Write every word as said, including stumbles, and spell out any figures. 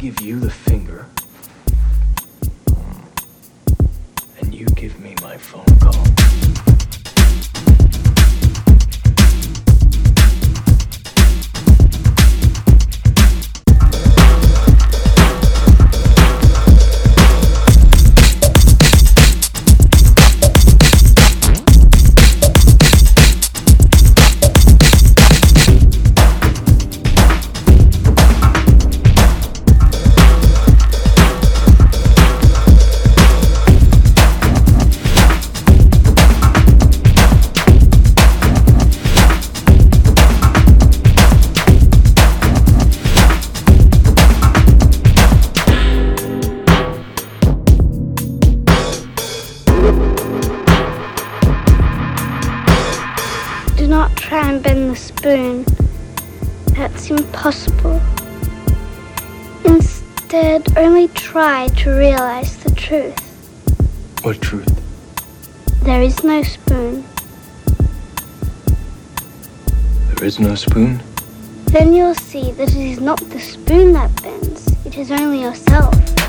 give you the finger, and you give me my phone call. Do not try and bend the spoon. That's impossible. Instead, only try to realize the truth. What truth? There is no spoon. There is no spoon? Then you'll see that it is not the spoon that bends. It is only yourself.